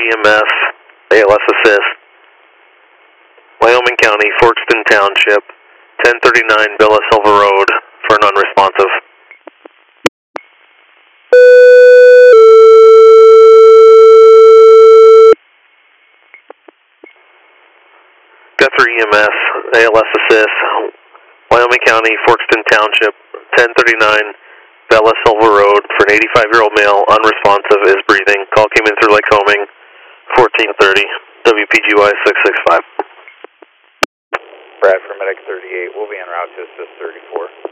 EMS, ALS Assist, Wyoming County, Forkston Township, 1039 Villa Silva Road for non-responsive. Guthrie EMS, ALS Assist, Wyoming County, Forkston Township, 1039 Villa Silva Road for an 85-year-old male, unresponsive, is breathing. Call came in through Lycoming, 1430, WPGY 665. Brad for Medic 38, we'll be en route to assist 34.